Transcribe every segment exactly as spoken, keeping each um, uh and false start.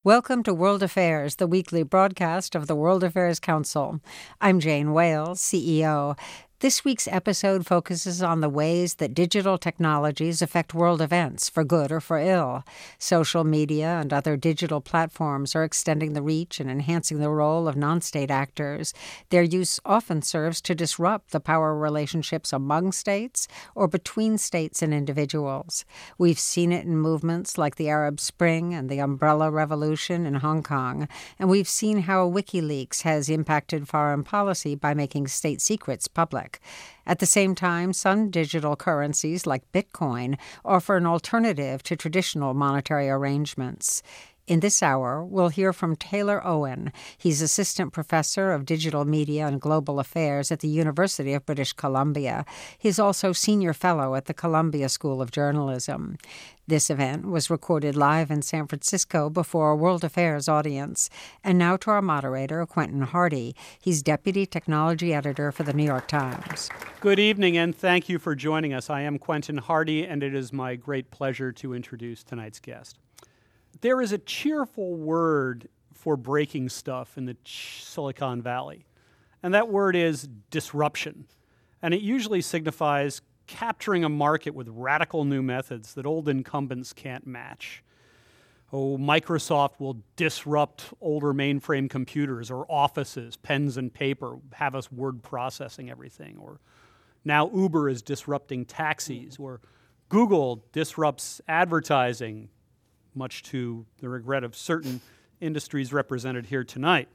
Welcome to World Affairs, the weekly broadcast of the World Affairs Council. I'm Jane Wales, C E O. This week's episode focuses on the ways that digital technologies affect world events, for good or for ill. Social media and other digital platforms are extending the reach and enhancing the role of non-state actors. Their use often serves to disrupt the power relationships among states or between states and individuals. We've seen it in movements like the Arab Spring and the Umbrella Revolution in Hong Kong, and we've seen how WikiLeaks has impacted foreign policy by making state secrets public. At the same time, some digital currencies like Bitcoin offer an alternative to traditional monetary arrangements. In this hour, we'll hear from Taylor Owen. He's Assistant Professor of Digital Media and Global Affairs at the University of British Columbia. He's also Senior Fellow at the Columbia School of Journalism. This event was recorded live in San Francisco before a World Affairs audience. And now to our moderator, Quentin Hardy. He's Deputy Technology Editor for the New York Times. Good evening, and thank you for joining us. I am Quentin Hardy, and it is my great pleasure to introduce tonight's guest. There is a cheerful word for breaking stuff in the ch- Silicon Valley, and that word is disruption. And it usually signifies capturing a market with radical new methods that old incumbents can't match. Oh, Microsoft will disrupt older mainframe computers or offices, pens and paper, have us word processing everything. Or now Uber is disrupting taxis, or Google disrupts advertising, much to the regret of certain industries represented here tonight.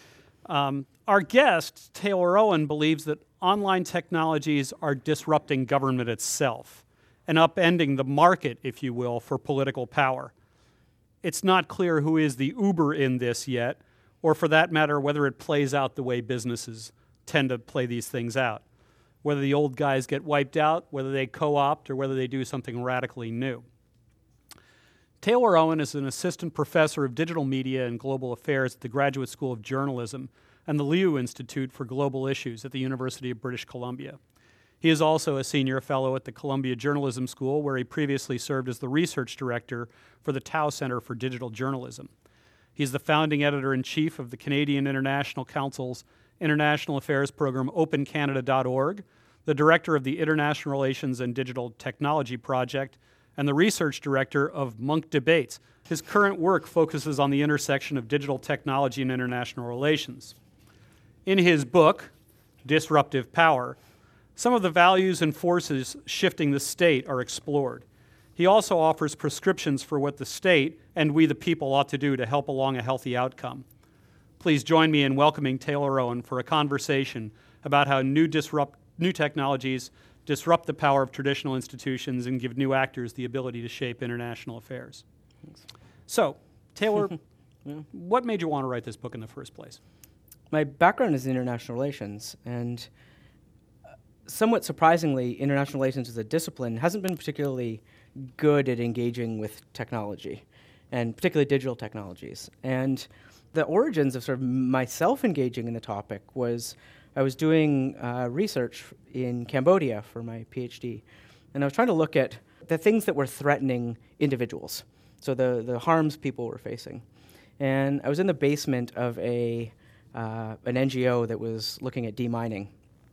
Um, our guest, Taylor Owen, believes that online technologies are disrupting government itself and upending the market, if you will, for political power. It's not clear who is the Uber in this yet, or for that matter, whether it plays out the way businesses tend to play these things out. Whether the old guys get wiped out, whether they co-opt, or whether they do something radically new. Taylor Owen is an assistant professor of digital media and global affairs at the Graduate School of Journalism and the Liu Institute for Global Issues at the University of British Columbia. He is also a senior fellow at the Columbia Journalism School, where he previously served as the research director for the Tao Center for Digital Journalism. He's the founding editor-in-chief of the Canadian International Council's International Affairs program Open Canada dot org, the director of the International Relations and Digital Technology Project, and the research director of Munk Debates. His current work focuses on the intersection of digital technology and international relations. In his book, Disruptive Power, some of the values and forces shifting the state are explored. He also offers prescriptions for what the state and we the people ought to do to help along a healthy outcome. Please join me in welcoming Taylor Owen for a conversation about how new disrupt new technologies disrupt the power of traditional institutions and give new actors the ability to shape international affairs. Thanks. So, Taylor, yeah. What made you want to write this book in the first place? My background is in international relations, and somewhat surprisingly, international relations as a discipline hasn't been particularly good at engaging with technology, and particularly digital technologies. And the origins of sort of myself engaging in the topic was I was doing uh, research in Cambodia for my PhD, and I was trying to look at the things that were threatening individuals, so the, the harms people were facing. And I was in the basement of a uh, an N G O that was looking at demining,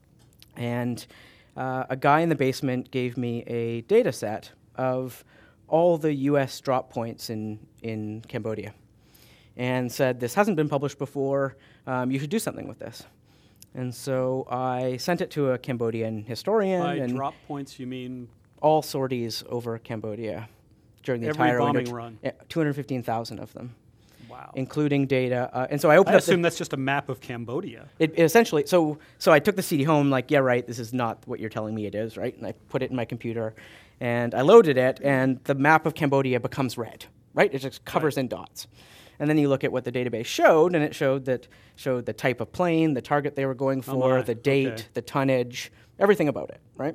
and uh, a guy in the basement gave me a data set of all the U S drop points in, in Cambodia, and said, this hasn't been published before, um, you should do something with this. And so I sent it to a Cambodian historian. By and drop points, you mean? All sorties over Cambodia during the Every entire bombing winter. run. Yeah, two hundred fifteen thousand of them. Wow. Including data. Uh, and so I opened I up assume the, that's just a map of Cambodia. It, it essentially, so so I took the C D home, like, yeah, right, this is not what you're telling me it is, right? And I put it in my computer, and I loaded it, and the map of Cambodia becomes red, right? It just covers right. in dots. And then you look at what the database showed, and it showed that showed the type of plane, the target they were going for, oh the date, okay. the tonnage, everything about it, right?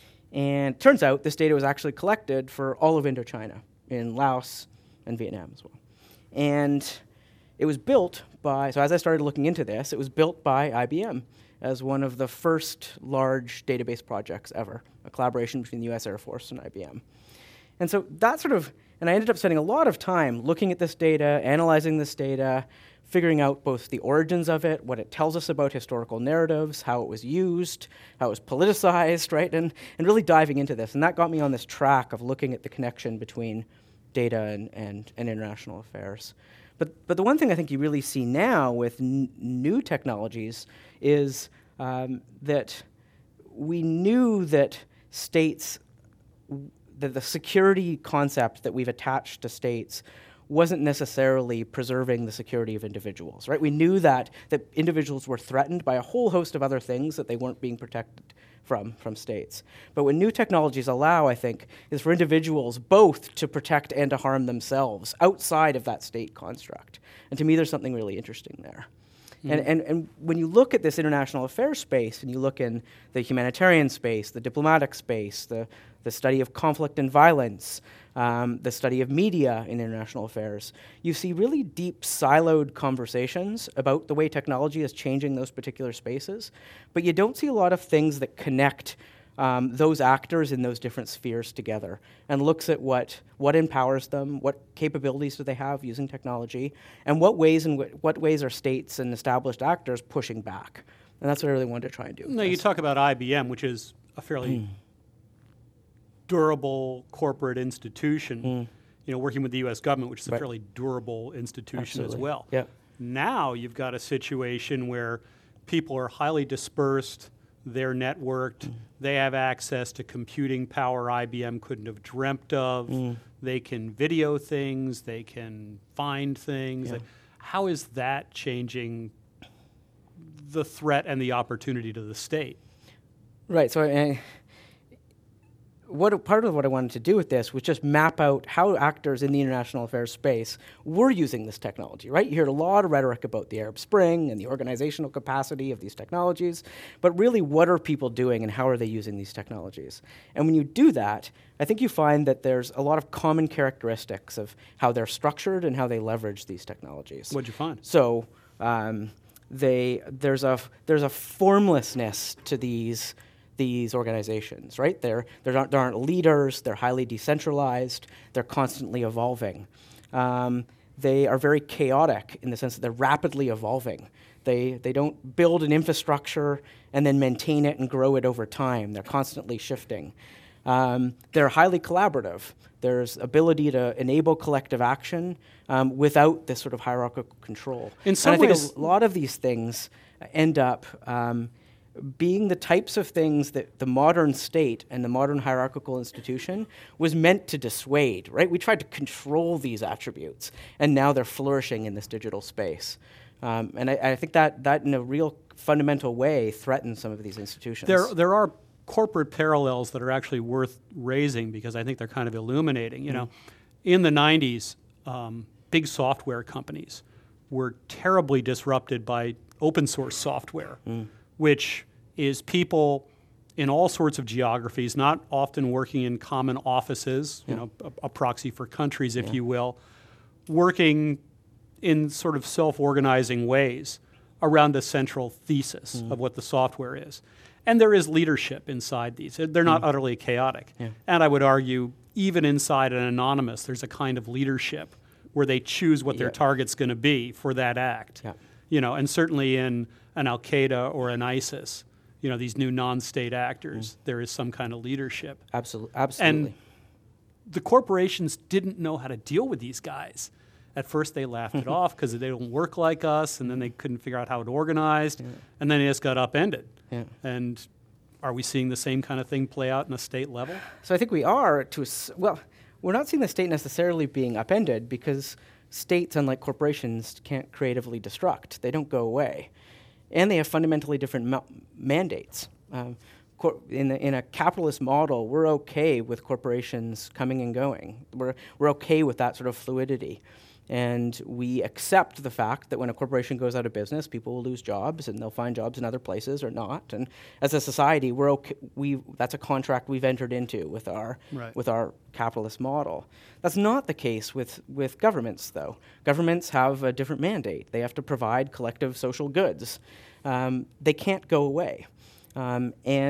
And turns out this data was actually collected for all of Indochina, in Laos and Vietnam as well. And it was built by, so as I started looking into this, it was built by I B M as one of the first large database projects ever, a collaboration between the U S Air Force and I B M. And so that sort of And I ended up spending a lot of time looking at this data, analyzing this data, figuring out both the origins of it, what it tells us about historical narratives, how it was used, how it was politicized, right? And, and really diving into this. And that got me on this track of looking at the connection between data and, and, and international affairs. But, but the one thing I think you really see now with n new technologies is um, that we knew that states, that the security concept that we've attached to states wasn't necessarily preserving the security of individuals, right? We knew that, that individuals were threatened by a whole host of other things that they weren't being protected from, from states. But what new technologies allow, I think, is for individuals both to protect and to harm themselves outside of that state construct. And to me, there's something really interesting there. Mm. And, and, and when you look at this international affairs space, and you look in the humanitarian space, the diplomatic space, the, the study of conflict and violence, um, the study of media in international affairs, you see really deep siloed conversations about the way technology is changing those particular spaces, but you don't see a lot of things that connect um, those actors in those different spheres together and looks at what, what empowers them, what capabilities do they have using technology, and what ways and wh what ways are states and established actors pushing back. And that's what I really wanted to try and do. No, you talk about I B M, which is a fairly mm. durable corporate institution, mm. you know, working with the U S government, which is a right. fairly durable institution Absolutely. As well. Yeah. Now you've got a situation where people are highly dispersed, they're networked, mm. they have access to computing power I B M couldn't have dreamt of, mm. they can video things, they can find things. Yeah. How is that changing the threat and the opportunity to the state? Right, so I, what part of what I wanted to do with this was just map out how actors in the international affairs space were using this technology, right? You heard a lot of rhetoric about the Arab Spring and the organizational capacity of these technologies, but really what are people doing and how are they using these technologies? And when you do that, I think you find that there's a lot of common characteristics of how they're structured and how they leverage these technologies. What'd you find? So um, they, there's, a, there's a formlessness to these these organizations, right? They're, there, aren't, there aren't leaders, they're highly decentralized, they're constantly evolving. Um, they are very chaotic in the sense that they're rapidly evolving. They, they don't build an infrastructure and then maintain it and grow it over time. They're constantly shifting. Um, they're highly collaborative. There's ability to enable collective action um, without this sort of hierarchical control. In some and I ways, think a lot of these things end up um, being the types of things that the modern state and the modern hierarchical institution was meant to dissuade, right? We tried to control these attributes, and now they're flourishing in this digital space. Um, and I, I think that, that in a real fundamental way threatens some of these institutions. There, there are corporate parallels that are actually worth raising because I think they're kind of illuminating. You mm. know, in the nineties, um, big software companies were terribly disrupted by open source software, mm. which is people in all sorts of geographies, not often working in common offices, yeah. you know, a, a proxy for countries, if yeah. you will, working in sort of self-organizing ways around a central thesis mm. of what the software is. And there is leadership inside these. They're not mm. utterly chaotic. Yeah. And I would argue, even inside an anonymous, there's a kind of leadership where they choose what yeah. their target's going to be for that act. Yeah. You know, and certainly in an Al-Qaeda or an ISIS, you know, these new non-state actors, mm. there is some kind of leadership. Absolutely. Absolutely. And the corporations didn't know how to deal with these guys. At first they laughed it off because they don't work like us, and then they couldn't figure out how it organized, yeah. and then it just got upended. Yeah. And are we seeing the same kind of thing play out in a state level? So I think we are to, a, well, we're not seeing the state necessarily being upended because states, unlike corporations, can't creatively destruct. They don't go away. And they have fundamentally different ma mandates. Um, in, the, in a capitalist model, we're okay with corporations coming and going. We're, we're okay with that sort of fluidity. And we accept the fact that when a corporation goes out of business, people will lose jobs, and they'll find jobs in other places or not. And as a society, we're okay, we, that's a contract we've entered into with our, right. with our capitalist model. That's not the case with, with governments, though. Governments have a different mandate. They have to provide collective social goods. Um, they can't go away. Um, and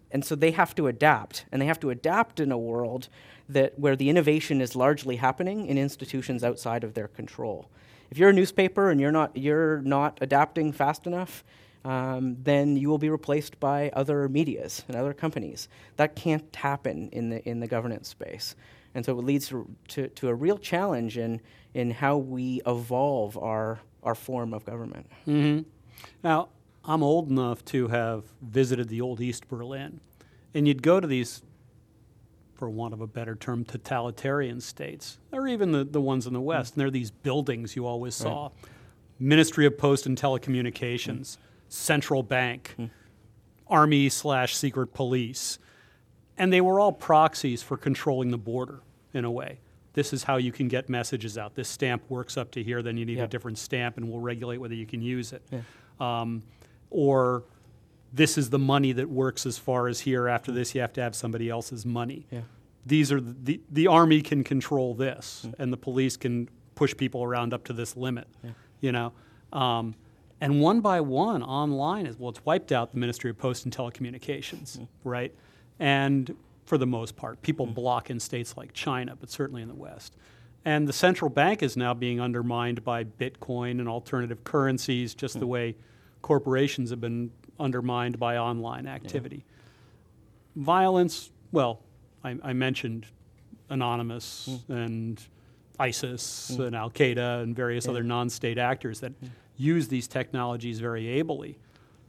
and so they have to adapt, and they have to adapt in a world that where the innovation is largely happening in institutions outside of their control. If you're a newspaper and you're not you're not adapting fast enough, um, then you will be replaced by other medias and other companies. That can't happen in the in the governance space, and so it leads to to, to a real challenge in in how we evolve our our form of government. Mm-hmm. Now, I'm old enough to have visited the old East Berlin, and you'd go to these, for want of a better term, totalitarian states, or even the, the ones in the West, mm. and there are these buildings you always saw. Right. Ministry of Post and Telecommunications, mm. Central Bank, mm. Army slash secret police, and they were all proxies for controlling the border in a way. This is how you can get messages out. This stamp works up to here, then you need yep. a different stamp, and we'll regulate whether you can use it. Yeah. Um, or this is the money that works as far as here. After this, you have to have somebody else's money. Yeah. These are the, the, the army can control this, mm. and the police can push people around up to this limit, yeah. you know. Um, and one by one, online, is well, it's wiped out the Ministry of Post and Telecommunications, mm. right? And for the most part, people mm. block in states like China, but certainly in the West. And the central bank is now being undermined by Bitcoin and alternative currencies, just mm. the way corporations have been undermined by online activity. Yeah. Violence, well, I, I mentioned Anonymous mm. and ISIS mm. and Al-Qaeda and various yeah. other non-state actors that mm. use these technologies very ably.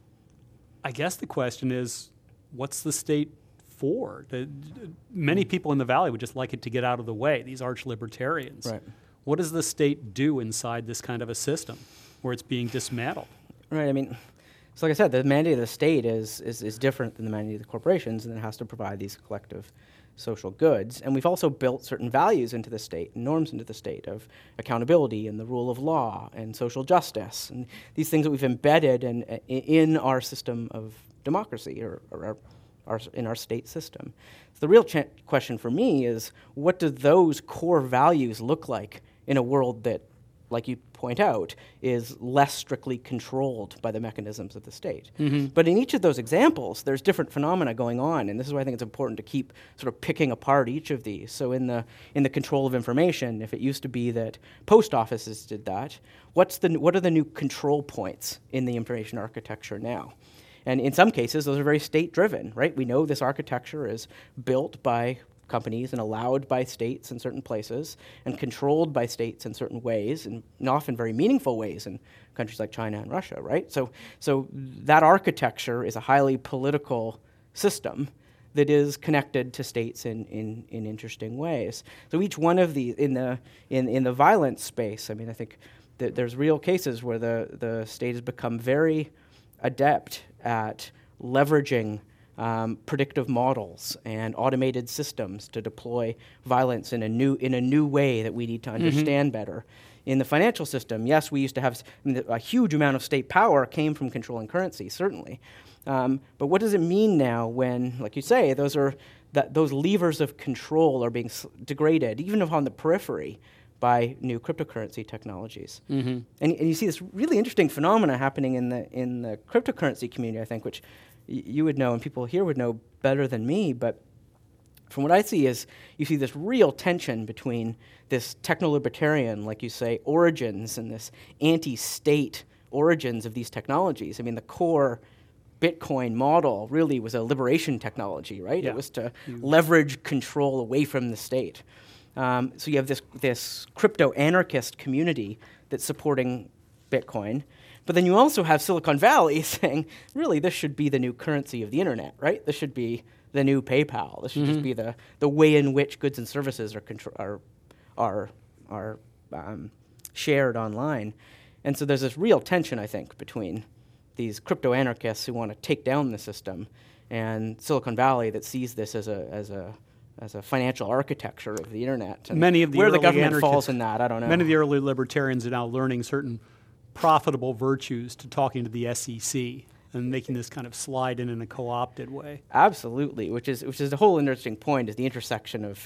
I guess the question is, what's the state for? The, many mm. people in the Valley would just like it to get out of the way, these arch-libertarians. Right. What does the state do inside this kind of a system where it's being dismantled? Right, I mean, so like I said, the mandate of the state is, is, is different than the mandate of the corporations, and it has to provide these collective social goods. And we've also built certain values into the state, and norms into the state of accountability and the rule of law and social justice, and these things that we've embedded in, in our system of democracy or, or our, our, in our state system. So the real ch- question for me is, what do those core values look like in a world that, like you point out, is less strictly controlled by the mechanisms of the state? Mm-hmm. But in each of those examples, there's different phenomena going on, and this is why I think it's important to keep sort of picking apart each of these. So in the in the control of information, if it used to be that post offices did that, what's the what are the new control points in the information architecture now? And in some cases, those are very state-driven, right? We know this architecture is built by companies and allowed by states in certain places and controlled by states in certain ways, and often very meaningful ways in countries like China and Russia, right? So, so that architecture is a highly political system that is connected to states in, in, in interesting ways. So each one of the in the in, in the violence space, I mean, I think that there's real cases where the, the state has become very adept at leveraging Um, predictive models and automated systems to deploy violence in a new in a new way that we need to understand mm-hmm. better. In the financial system, yes, we used to have I mean, a huge amount of state power came from controlling currency, certainly. Um, but what does it mean now when, like you say, those are that those levers of control are being s- degraded, even if on the periphery, by new cryptocurrency technologies? Mm-hmm. And, and you see this really interesting phenomena happening in the in the cryptocurrency community, I think, which you would know and people here would know better than me, but from what I see is you see this real tension between this techno-libertarian, like you say, origins and this anti-state origins of these technologies. I mean, the core Bitcoin model really was a liberation technology, right? Yeah. It was to mm-hmm. leverage control away from the state. Um, so you have this, this crypto-anarchist community that's supporting Bitcoin. But then you also have Silicon Valley saying, really, this should be the new currency of the internet, right? This should be the new PayPal. This should mm-hmm. just be the, the way in which goods and services are contr- are are are um, shared online. And so there's this real tension, I think, between these crypto anarchists who want to take down the system and Silicon Valley that sees this as a as a as a financial architecture of the internet. And many of the where early the government anarchists, falls in that, I don't know. Many of the early libertarians are now learning certain profitable virtues to talking to the S E C and making this kind of slide in in a co-opted way. Absolutely, which is which is the whole interesting point, is the intersection of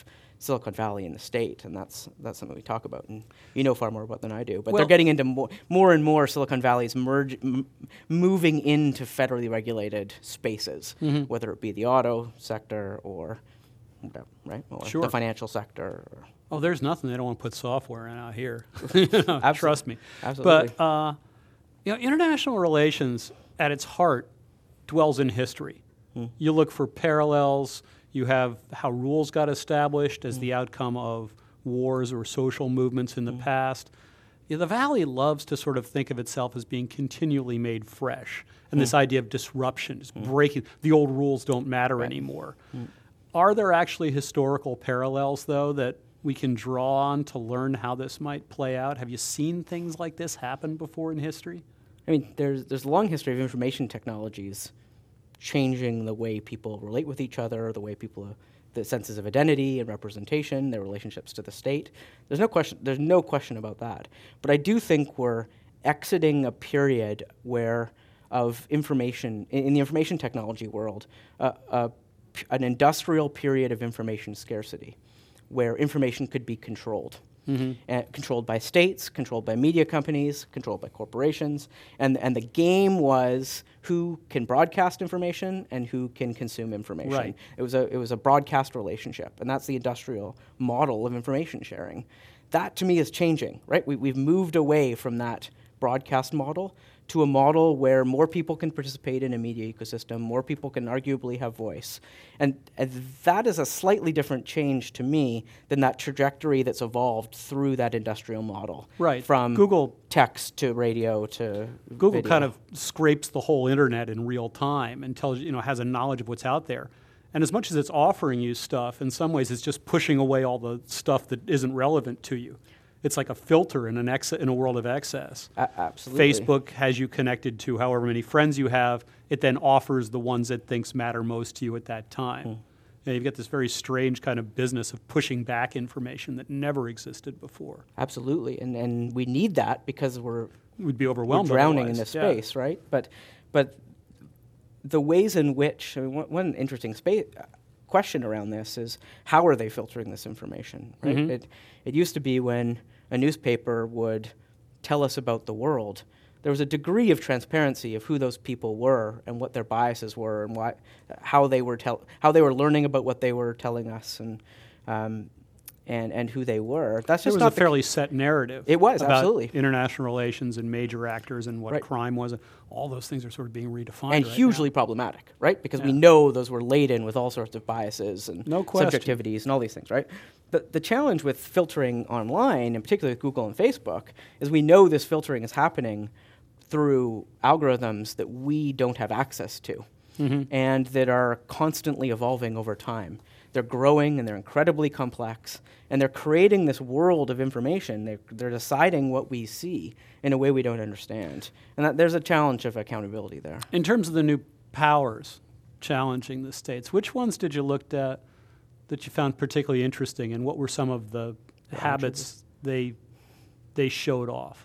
Silicon Valley and the state, and that's that's something we talk about, and you know far more about than I do. But Well, they're getting into more, more and more Silicon Valley's merge, m- moving into federally regulated spaces, Mhm. whether it be the auto sector or whatever, right, or Sure. the financial sector. Or Oh, there's nothing they don't want to put software in out here. You know, Absol- trust me. absolutely. But uh, you know, international relations at its heart dwells in history. Hmm. You look for parallels. You have how rules got established as Hmm. the outcome of wars or social movements in the Hmm. past. Yeah, the Valley loves to sort of think of itself as being continually made fresh, and this idea of disruption, just breaking the old rules don't matter Right. anymore. Are there actually historical parallels, though, that we can draw on to learn how this might play out? Have you seen things like this happen before in history? I mean, there's there's a long history of information technologies changing the way people relate with each other, the way people, uh, the senses of identity and representation, their relationships to the state. There's no question. There's no question about that. But I do think we're exiting a period where of information in, in the information technology world, uh, uh, p- an industrial period of information scarcity, where information could be controlled. Mm-hmm. Uh, controlled by states, controlled by media companies, controlled by corporations, and and the game was who can broadcast information and who can consume information. Right. It was a it was a broadcast relationship, and that's the industrial model of information sharing. That to me is changing. Right, we we've moved away from that broadcast model to a model where more people can participate in a media ecosystem, more people can arguably have voice. And, and that is a slightly different change to me than that trajectory that's evolved through that industrial model. Right. From Google text to radio to Google video. kind of scrapes the whole internet in real time and tells you, you know, has a knowledge of what's out there. And as much as it's offering you stuff, in some ways it's just pushing away all the stuff that isn't relevant to you. It's like a filter in an ex- in a world of excess. A- absolutely. Facebook has you connected to however many friends you have. It then offers the ones it thinks matter most to you at that time. Hmm. And you've got this very strange kind of business of pushing back information that never existed before. Absolutely, and and we need that because we're We'd be we're overwhelmed drowning in otherwise. this Yeah. space, right? But but the ways in which, I mean, one, one interesting space question around this is how are they filtering this information, right? Mhm. It it used to be when a newspaper would tell us about the world, there was a degree of transparency of who those people were and what their biases were and why, how they were tell, how they were learning about what they were telling us and um, and and who they were. That's There just was not a the fairly set narrative. It was, about absolutely. international relations and major actors and what Right. crime was. All those things are sort of being redefined and right hugely now. problematic, right? Because we Yeah. know those were laden with all sorts of biases and No question. subjectivities and all these things, right? The, the challenge with filtering online, and particularly with Google and Facebook, is we know this filtering is happening through algorithms that we don't have access to Mhm. and that are constantly evolving over time. They're growing and they're incredibly complex, and they're creating this world of information. They're, they're deciding what we see in a way we don't understand. And that, there's a challenge of accountability there. In terms of the new powers challenging the states, which ones did you look at that you found particularly interesting, and what were some of the habits they they showed off?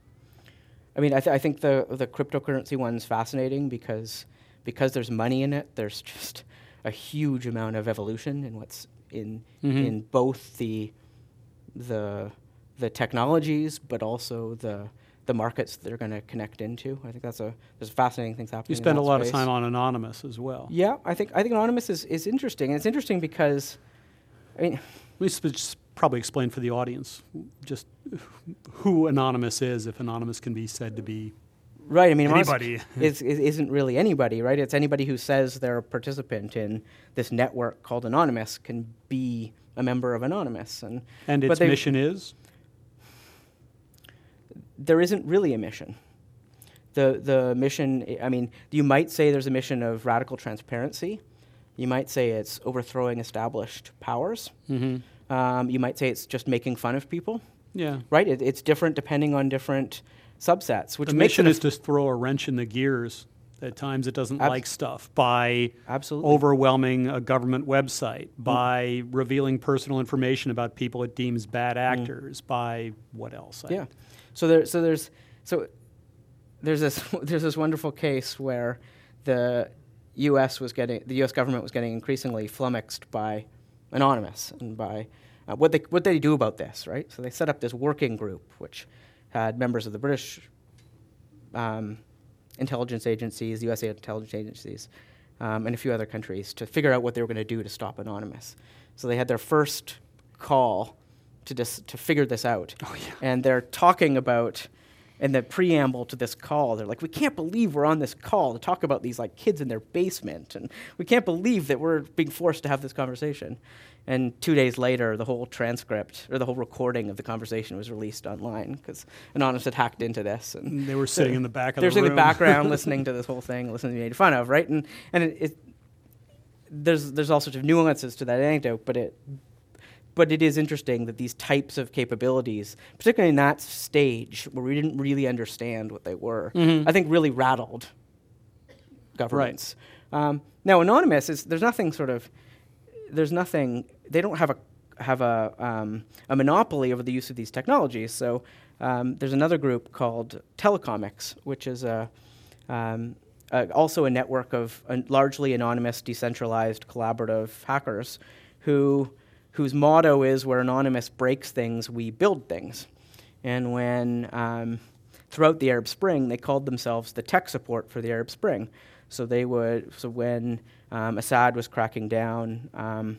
I mean, I, th- I think the the cryptocurrency one's fascinating because because there's money in it. There's just a huge amount of evolution in what's in Mhm. in both the the the technologies, but also the the markets that they're going to connect into. I think that's a there's fascinating things happening. You in spend a that lot of space. time on Anonymous as well. Yeah, I think I think Anonymous is, is interesting, and it's interesting because, I mean, We should just probably explain for the audience just who Anonymous is, if Anonymous can be said to be right. I mean, Anonymous anybody. is, is, isn't really anybody, right? It's anybody who says they're a participant in this network called Anonymous can be a member of Anonymous, and And but its they- mission is? there isn't really a mission. The the mission, I mean, you might say there's a mission of radical transparency. You might say it's overthrowing established powers. Mm-hmm. Um, you might say it's just making fun of people, Yeah. right? It, it's different depending on different subsets, which The makes mission it a is to throw a wrench in the gears. At times it doesn't Abs- like stuff by Absolutely. overwhelming a government website, by revealing personal information about people it deems bad actors, by what else? I- Yeah. So there, so there's, so there's this, there's this wonderful case where the U S was getting, the U S government was getting increasingly flummoxed by anonymous. And by uh, what they what they do about this, right? So they set up this working group, which had members of the British um, intelligence agencies, U S A intelligence agencies, um, and a few other countries to figure out what they were going to do to stop Anonymous. So they had their first call to dis- to figure this out. Oh, yeah. And they're talking about, in the preamble to this call, they're like, we can't believe we're on this call to talk about these like kids in their basement, and we can't believe that we're being forced to have this conversation. And two days later, the whole transcript, or the whole recording of the conversation was released online, because Anonymous had hacked into this. And they were sitting in the back of They're the sitting room. in the background listening to this whole thing, listening to be made fun of, right? And and it, it there's there's all sorts of nuances to that anecdote, but it but it is interesting that these types of capabilities, particularly in that stage where we didn't really understand what they were, Mm-hmm. I think really rattled governments. Right. Um, now, Anonymous is there's nothing sort of there's nothing they don't have a have a um, a monopoly over the use of these technologies. So um, there's another group called Telecomics, which is a um, uh, also a network of uh, largely anonymous, decentralized, collaborative hackers who whose motto is, where Anonymous breaks things, we build things. And when, um, throughout the Arab Spring, they called themselves the tech support for the Arab Spring. So they would, so when um, Assad was cracking down um,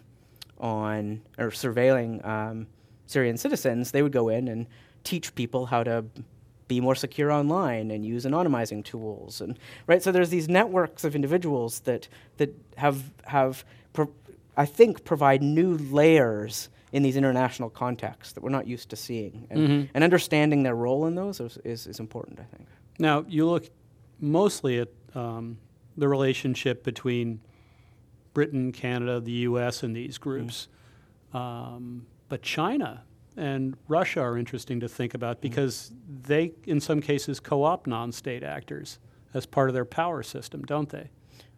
on, or surveilling um, Syrian citizens, they would go in and teach people how to be more secure online and use anonymizing tools. And right, so there's these networks of individuals that, that have, have pro- I think, provide new layers in these international contexts that we're not used to seeing. And, Mm-hmm. and understanding their role in those is, is, is important, I think. Now, you look mostly at um, the relationship between Britain, Canada, the U S, and these groups. Mm. Um, but China and Russia are interesting to think about because mm. they, in some cases, co-opt non-state actors as part of their power system, don't they?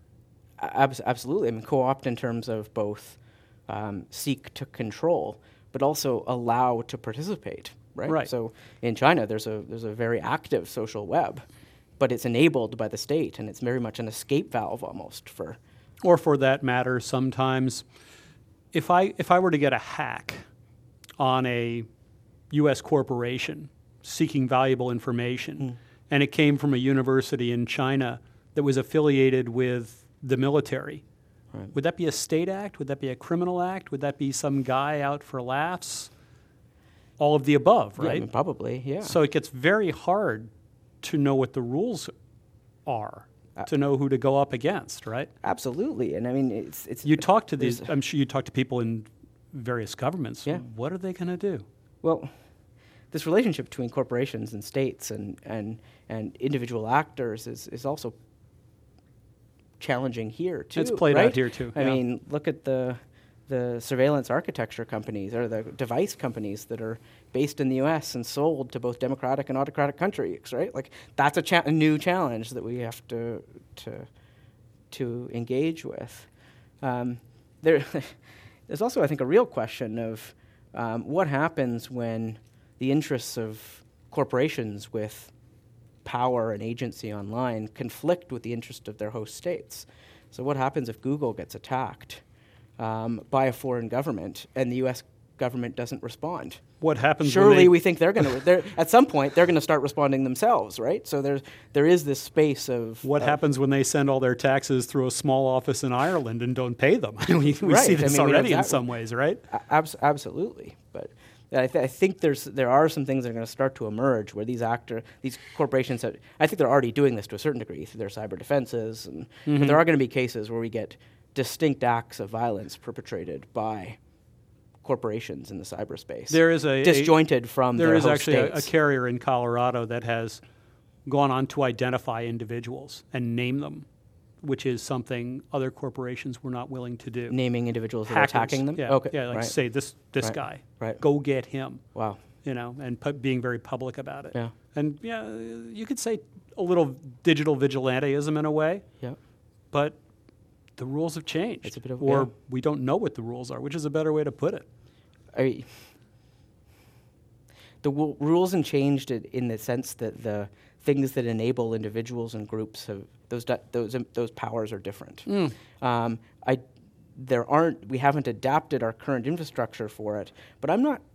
Abs- absolutely. I mean, co-opt in terms of both um, seek to control, but also allow to participate, right? Right. So in China, there's a there's a very active social web, but it's enabled by the state, and it's very much an escape valve almost for... Or for that matter, sometimes, if I if I were to get a hack on a U S corporation seeking valuable information, mm. and it came from a university in China that was affiliated with the military. Right. Would that be a state act? Would that be a criminal act? Would that be some guy out for laughs? All of the above, right? Yeah, I mean, probably, yeah. So it gets very hard to know what the rules are, uh, to know who to go up against, right? Absolutely, and I mean, it's... it's you talk to these, I'm sure you talk to people in various governments. Yeah. What are they going to do? Well, this relationship between corporations and states and, and, and individual actors is, is also challenging here too. It's played right? out here too. I yeah. mean, look at the the surveillance architecture companies or the device companies that are based in the U S and sold to both democratic and autocratic countries, right? Like that's a, cha- a new challenge that we have to to to engage with. Um, there, there's also, I think, a real question of um, what happens when the interests of corporations with power and agency online conflict with the interest of their host states. So what happens if Google gets attacked um, by a foreign government and the U S government doesn't respond? What happens? Surely when they we think they're going to. At some point, they're going to start responding themselves, right? So there's there is this space of what of happens when they send all their taxes through a small office in Ireland and don't pay them? we we right. see this I mean, already exactly. in some ways, right? Abs- absolutely, but. I, th- I think there's there are some things that are going to start to emerge where these actor these corporations have, I think they're already doing this to a certain degree through their cyber defenses, and Mm-hmm. but there are going to be cases where we get distinct acts of violence perpetrated by corporations in the cyberspace. There is a disjointed a, from there their is host actually a, a states. carrier in Colorado that has gone on to identify individuals and name them, which is something other corporations were not willing to do. Naming individuals that are Hackers, attacking them. Yeah, okay, yeah, like right. say this this Right. guy, Right. go get him. Wow. You know, and pu- being very public about it. Yeah. And yeah, you could say a little digital vigilanteism in a way, Yeah. but the rules have changed, It's a bit of- or yeah. we don't know what the rules are, which is a better way to put it. I, the w- rules have changed it in the sense that the things that enable individuals and groups have those di- those um, those powers are different. Mm. Um, I there aren't, we haven't adapted our current infrastructure for it. But I'm not,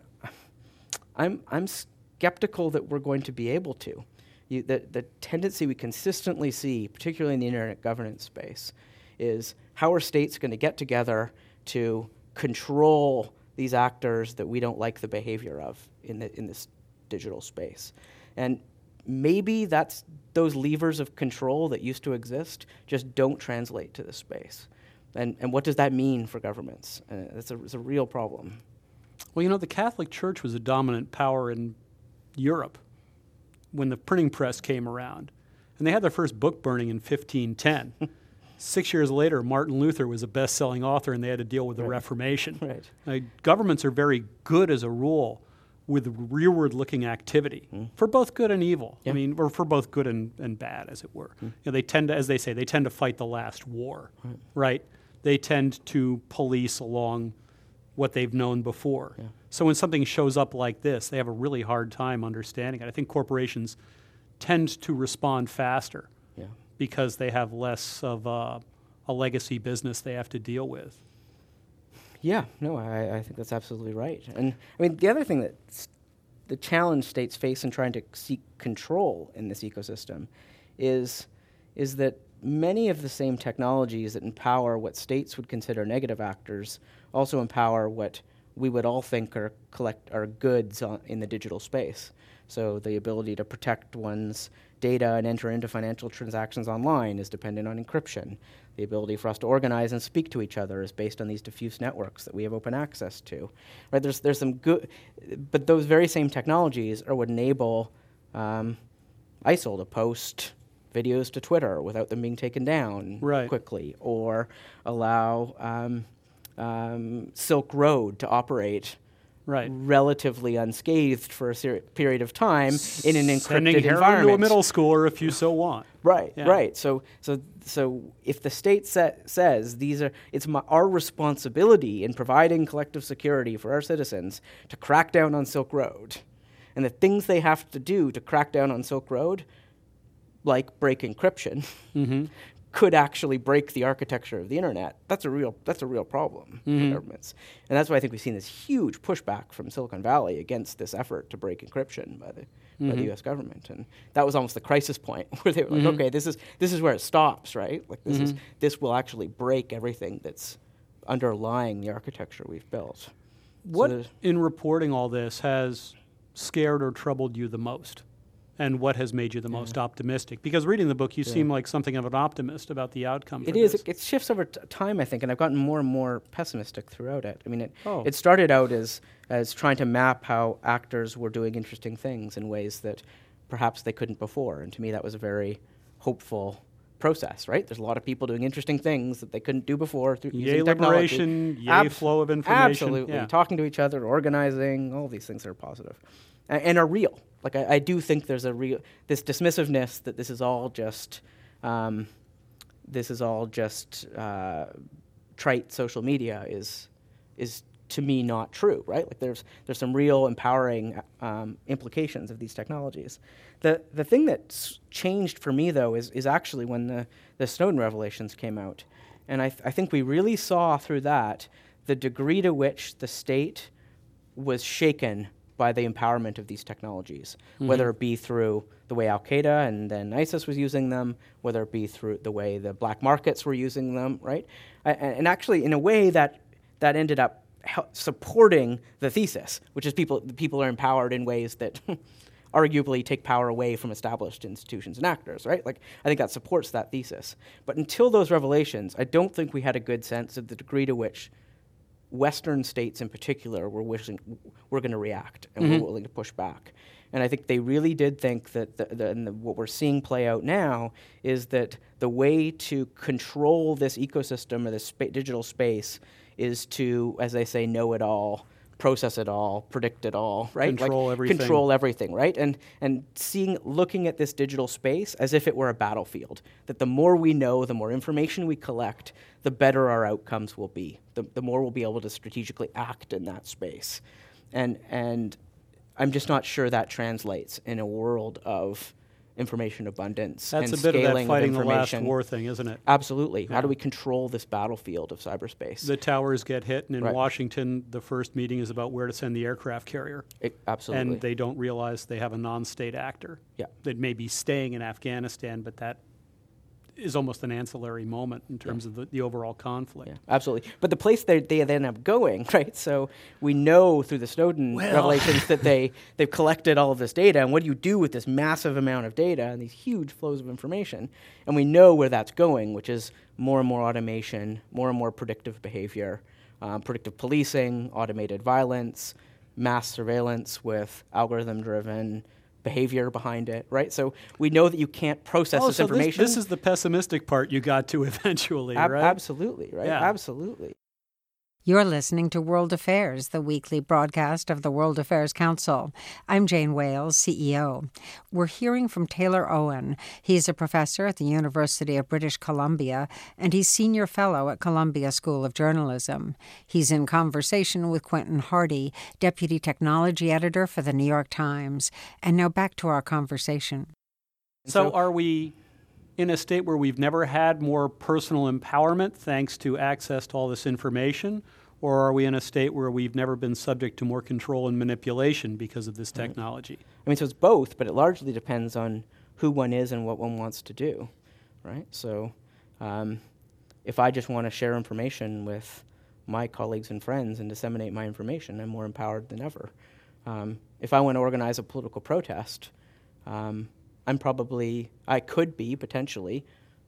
I'm, I'm skeptical that we're going to be able to. You, the, the tendency we consistently see, particularly in the internet governance space, is how are states going to get together to control these actors that we don't like the behavior of in, the, in this digital space. And maybe that's those levers of control that used to exist just don't translate to this space. And, and what does that mean for governments? Uh, it's, a, it's a real problem. Well, you know, the Catholic Church was a dominant power in Europe when the printing press came around. And they had their first book burning in fifteen ten. Six years later, Martin Luther was a best-selling author, and they had to deal with the Right. Reformation. Right. Now, governments are very good, as a rule, with rearward-looking activity mm. for both good and evil. Yeah. I mean, or for both good and, and bad, as it were. Mm. You know, they tend to, as they say, they tend to fight the last war, right? right? They tend to police along what they've known before. Yeah. So when something shows up like this, they have a really hard time understanding it. I think corporations tend to respond faster. Yeah. Because they have less of a, a legacy business they have to deal with. Yeah, no, I, I think that's absolutely right. And I mean, the other thing that s- the challenge states face in trying to seek control in this ecosystem is, is that many of the same technologies that empower what states would consider negative actors also empower what we would all think are collect are goods on, in the digital space. So the ability to protect one's data and enter into financial transactions online is dependent on encryption. The ability for us to organize and speak to each other is based on these diffuse networks that we have open access to. Right? There's there's some good, but those very same technologies are what enable um, I S I L to post videos to Twitter without them being taken down right. quickly, or allow um, um, Silk Road to operate right. relatively unscathed for a ser- period of time S- in an encrypted Sending environment. Sending to a middle schooler if you so want. Right, yeah. right. So, so, so if the state sa- says these are, it's my, our responsibility in providing collective security for our citizens to crack down on Silk Road, and the things they have to do to crack down on Silk Road, like break encryption, mm-hmm. could actually break the architecture of the internet. That's a real that's a real problem mm-hmm. for governments. And that's why I think we've seen this huge pushback from Silicon Valley against this effort to break encryption by the mm-hmm. by the U S government. And that was almost the crisis point where they were like, mm-hmm. okay, this is this is where it stops, right? Like this mm-hmm. is this will actually break everything that's underlying the architecture we've built. What so in reporting all this has scared or troubled you the most? And what has made you the yeah. most optimistic? Because reading the book, you yeah. seem like something of an optimist about the outcome. It is. It, it shifts over t- time, I think, and I've gotten more and more pessimistic throughout it. I mean, it, oh. it started out as as trying to map how actors were doing interesting things in ways that perhaps they couldn't before, and to me, that was a very hopeful process. Right? There's a lot of people doing interesting things that they couldn't do before through yay using liberation, technology. yay Abs- flow of information. Absolutely, yeah. talking to each other, organizing, all these things are positive, and, and are real. Like, I, I do think there's a real, this dismissiveness that this is all just, um, this is all just uh, trite social media is, is to me not true, right? Like, there's there's some real empowering um, implications of these technologies. The the thing that's changed for me, though, is is actually when the, the Snowden revelations came out. And I, th- I think we really saw through that the degree to which the state was shaken by the empowerment of these technologies, mm-hmm. whether it be through the way Al-Qaeda and then ISIS was using them, whether it be through the way the black markets were using them, right? I, and actually, in a way, that that ended up hel- supporting the thesis, which is people people are empowered in ways that arguably take power away from established institutions and actors, right? Like, I think that supports that thesis. But until those revelations, I don't think we had a good sense of the degree to which Western states in particular were wishing we're going to react and mm-hmm. we're willing to push back. And I think they really did think that the, the, and the, what we're seeing play out now is that the way to control this ecosystem or this spa- digital space is to, as they say, know it all, process it all, predict it all, right? Control like, everything. Control everything, right? And and seeing, looking at this digital space as if it were a battlefield, that the more we know, the more information we collect, the better our outcomes will be. The, the more we'll be able to strategically act in that space. And and I'm just not sure that translates in a world of information abundance That's and a bit of that scaling fighting of the last information. war thing, isn't it? Absolutely. Yeah. How do we control this battlefield of cyberspace? The towers get hit, and in Right. Washington, the first meeting is about where to send the aircraft carrier. It- absolutely. And they don't realize they have a non-state actor Yeah. that may be staying in Afghanistan, but that is almost an ancillary moment in terms Yeah. of the, the overall conflict. Yeah, absolutely. But the place they they then end up going, right? So we know through the Snowden Well. revelations that they they've collected all of this data, and what do you do with this massive amount of data and these huge flows of information? And we know where that's going, which is more and more automation, more and more predictive behavior, um, predictive policing, automated violence, mass surveillance with algorithm-driven behavior behind it, right? So we know that you can't process Oh, this so information. This, this is the pessimistic part you got to eventually, Ab- right? Absolutely, right? Yeah. Absolutely. You're listening to World Affairs, the weekly broadcast of the World Affairs Council. I'm Jane Wales, C E O. We're hearing from Taylor Owen. He's a professor at the University of British Columbia, and he's senior fellow at Columbia School of Journalism. He's in conversation with Quentin Hardy, deputy technology editor for the New York Times. And now back to our conversation. So, So- are we in a state where we've never had more personal empowerment thanks to access to all this information? Or are we in a state where we've never been subject to more control and manipulation because of this technology? I mean, so it's both, but it largely depends on who one is and what one wants to do, right? So um, if I just want to share information with my colleagues and friends and disseminate my information, I'm more empowered than ever. Um, if I want to organize a political protest, um, I'm probably, I could be potentially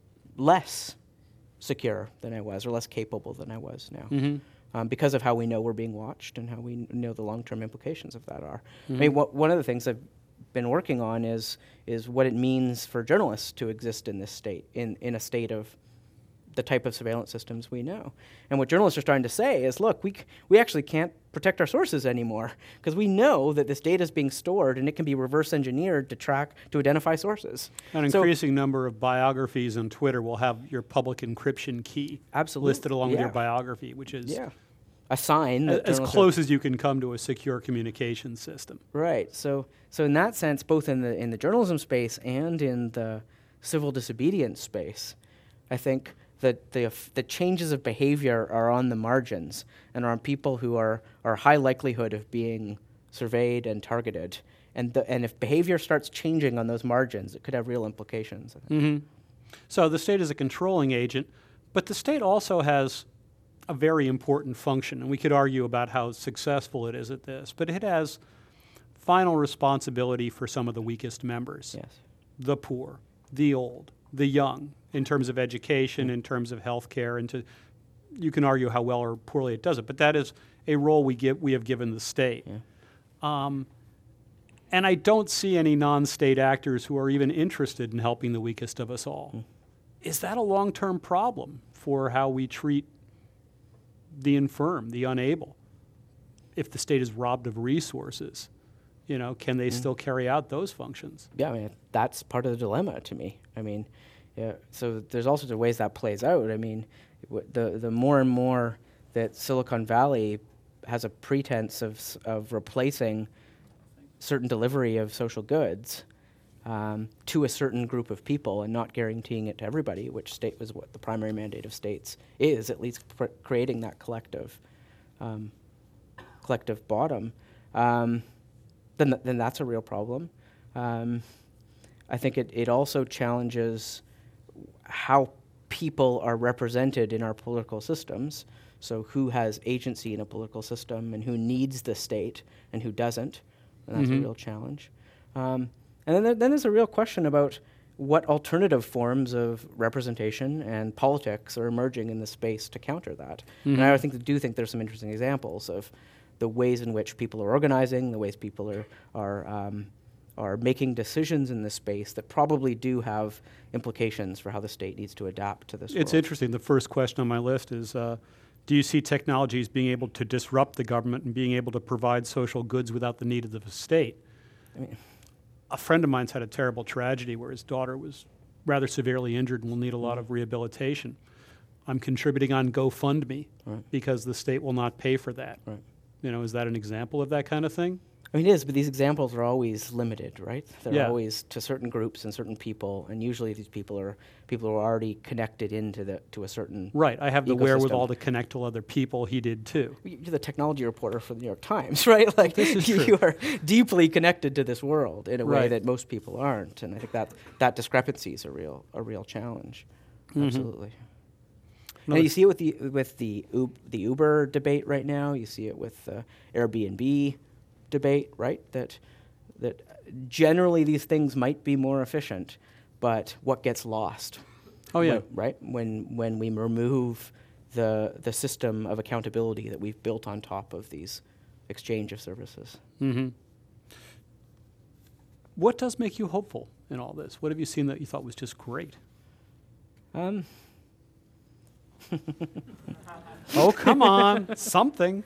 less secure than I was or less capable than I was now. Mm-hmm. Um, because of how we know we're being watched and how we n- know the long-term implications of that are. Mm-hmm. I mean, wh- one of the things I've been working on is is what it means for journalists to exist in this state, in, in a state of the type of surveillance systems we know. And what journalists are starting to say is, look, we c- we actually can't protect our sources anymore because we know that this data is being stored and it can be reverse engineered to track, to identify sources. An So- increasing number of biographies on Twitter will have your public encryption key Absolutely, listed along with your yeah. biography, which is Yeah. A sign a- that as journalists are- close as you can come to a secure communication system. Right. So, so in that sense, both in the in the journalism space and in the civil disobedience space, I think that the the changes of behavior are on the margins and are on people who are are high likelihood of being surveyed and targeted. And the, and if behavior starts changing on those margins, it could have real implications. I think. Mm-hmm. So the state is a controlling agent, but the state also has a very important function, and we could argue about how successful it is at this, but it has final responsibility for some of the weakest members, Yes. the poor, the old, the young, in terms of education, in terms of health care, and to, you can argue how well or poorly it does it, but that is a role we give we have given the state. Yeah. Um, and I don't see any non-state actors who are even interested in helping the weakest of us all. Mm. Is that a long-term problem for how we treat the infirm, the unable? If the state is robbed of resources, you know, can they Mm. still carry out those functions? Yeah, I mean, that's part of the dilemma to me. I mean, yeah, so there's all sorts of ways that plays out. I mean, w- the the more and more that Silicon Valley has a pretense of s- of replacing certain delivery of social goods um, to a certain group of people and not guaranteeing it to everybody, which state was what the primary mandate of states is, at least pr- creating that collective um, collective bottom. Um, then th- then that's a real problem. Um, I think it, it also challenges how people are represented in our political systems. So who has agency in a political system and who needs the state and who doesn't. And that's Mhm. a real challenge. Um, and then, there, then there's a real question about what alternative forms of representation and politics are emerging in the space to counter that. And I think do think there's some interesting examples of the ways in which people are organizing, the ways people are are um, are making decisions in this space that probably do have implications for how the state needs to adapt to this It's world. interesting. The first question on my list is, uh, do you see technologies being able to disrupt the government and being able to provide social goods without the need of the state? I mean, A friend of mine's had a terrible tragedy where his daughter was rather severely injured and will need a lot of rehabilitation. I'm contributing on GoFundMe Right. because the state will not pay for that. Right. You know, is that an example of that kind of thing? I mean, it is, but these examples are always limited, right? They're Yeah. always to certain groups and certain people, and usually these people are people who are already connected into the to a certain Right. I have the ecosystem. wherewithal to connect to other people. He did too. You're the technology reporter for the New York Times, right? Like This is you, true. you are deeply connected to this world in a way Right. that most people aren't, and I think that that discrepancy is a real a real challenge. Mhm. Absolutely. Another- And you see it with the with the Ub- the Uber debate right now. You see it with the Airbnb debate, right? That that generally these things might be more efficient, but what gets lost? Oh, yeah. When- right? When when we remove the the system of accountability that we've built on top of these exchange of services. Mm-hmm. What does make you hopeful in all this? What have you seen that you thought was just great? Um, Oh, come on. Something.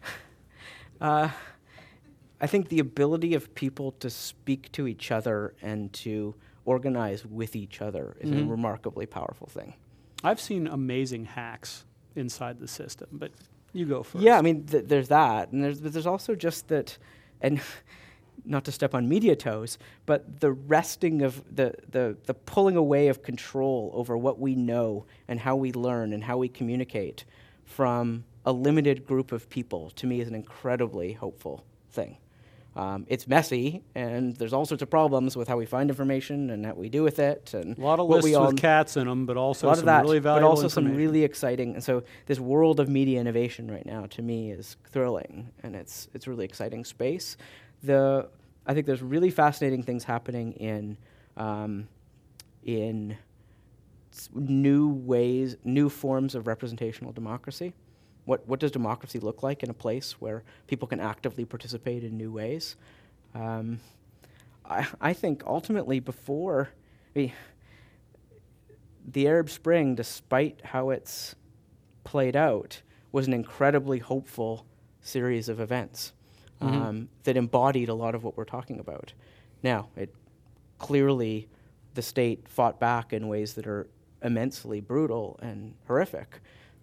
uh, I think the ability of people to speak to each other and to organize with each other is Mhm. a remarkably powerful thing. I've seen amazing hacks inside the system, but you go first. Yeah, I mean, th- there's that, and there's but there's also just that, and not to step on media toes, but the wresting of the, the the pulling away of control over what we know and how we learn and how we communicate from a limited group of people, to me, is an incredibly hopeful thing. Um, it's messy, and there's all sorts of problems with how we find information and how we do with it, and A lot of what lists we all with cats in them, but a also lot some of that, really but valuable also some information. really exciting. And so this world of media innovation right now, to me, is thrilling, and it's it's a really exciting space. The I think there's really fascinating things happening in um, in s- new ways, new forms of representational democracy. What what does democracy look like in a place where people can actively participate in new ways? Um, I I think ultimately before. I mean, the Arab Spring, despite how it's played out, was an incredibly hopeful series of events Mhm. um, that embodied a lot of what we're talking about. Now, it clearly the state fought back in ways that are immensely brutal and horrific.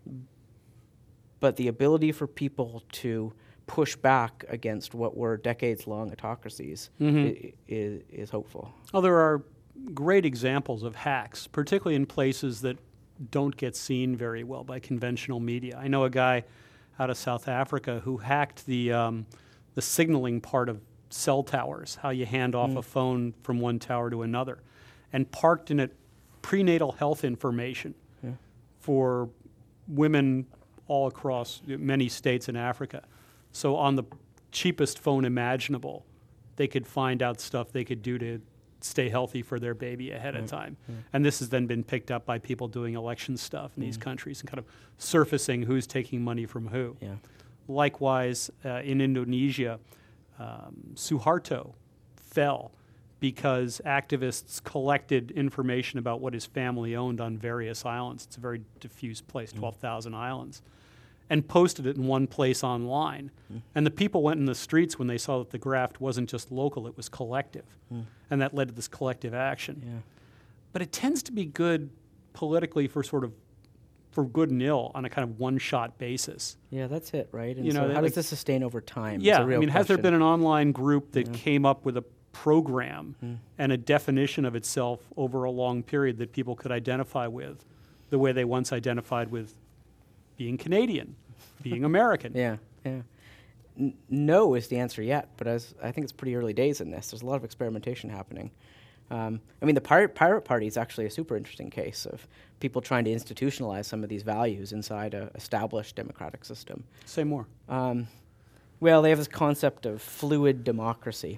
But the ability for people to push back against what were decades-long autocracies Mhm. i- is, is hopeful. Oh, there are great examples of hacks, particularly in places that don't get seen very well by conventional media. I know a guy out of South Africa who hacked the um, the signaling part of cell towers, how you hand off Mm. a phone from one tower to another, and parked in it prenatal health information Yeah. for women all across many states in Africa. So on the cheapest phone imaginable, they could find out stuff they could do to stay healthy for their baby ahead of Right. time. Yeah. And this has then been picked up by people doing election stuff in these Mm. countries and kind of surfacing who's taking money from who. Yeah. Likewise, uh, in Indonesia, um, Suharto fell because activists collected information about what his family owned on various islands. It's a very diffuse place, Mm. twelve thousand islands, and posted it in one place online. Mm. And the people went in the streets when they saw that the graft wasn't just local, it was collective. Mm. And that led to this collective action. Yeah. But it tends to be good politically for sort of for good and ill on a kind of one-shot basis. Yeah, that's it, right? And You know, so they how like- does this sustain over time? It's Yeah, a I real mean, has there been question. an online group that Yeah. came up with a program Mm. and a definition of itself over a long period that people could identify with the way they once identified with being Canadian, being American? Yeah, yeah. N- no is the answer yet, but as I think it's pretty early days in this. There's a lot of experimentation happening. Um, I mean, the Pirate, Pirate Party is actually a super interesting case of people trying to institutionalize some of these values inside an established democratic system. Say more. Um, well, they have this concept of fluid democracy,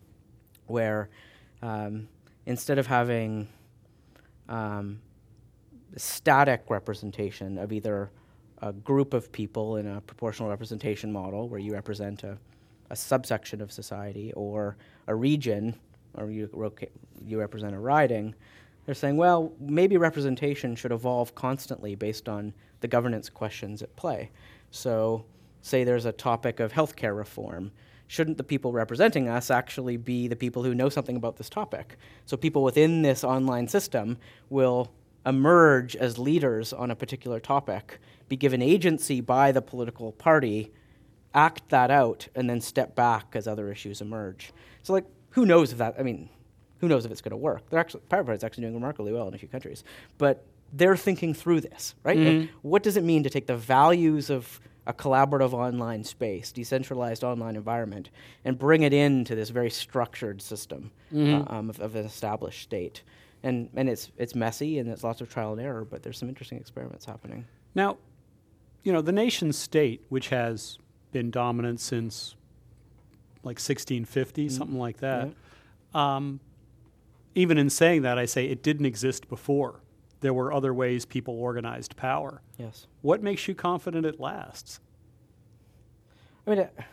where um, instead of having um, static representation of either a group of people in a proportional representation model, where you represent a, a subsection of society, or a region, or you, roca- you represent a riding, they're saying, well, maybe representation should evolve constantly based on the governance questions at play. So, say there's a topic of healthcare reform. Shouldn't the people representing us actually be the people who know something about this topic? So people within this online system will emerge as leaders on a particular topic, be given agency by the political party act that out and then step back as other issues emerge. So, like, who knows if that, I mean, who knows if it's going to work? They're actually, Power Parity is actually doing remarkably well in a few countries. But they're thinking through this, right? Mm-hmm. Like, what does it mean to take the values of a collaborative online space, decentralized online environment, and bring it into this very structured system Mm-hmm. uh, um, of, of an established state? And and it's it's messy and it's lots of trial and error, but there's some interesting experiments happening. Now, you know, the nation state, which has been dominant since like sixteen fifty, Mm-hmm. something like that. Um, even in saying that, I say it didn't exist before. There were other ways people organized power. Yes. What makes you confident it lasts? I mean, I,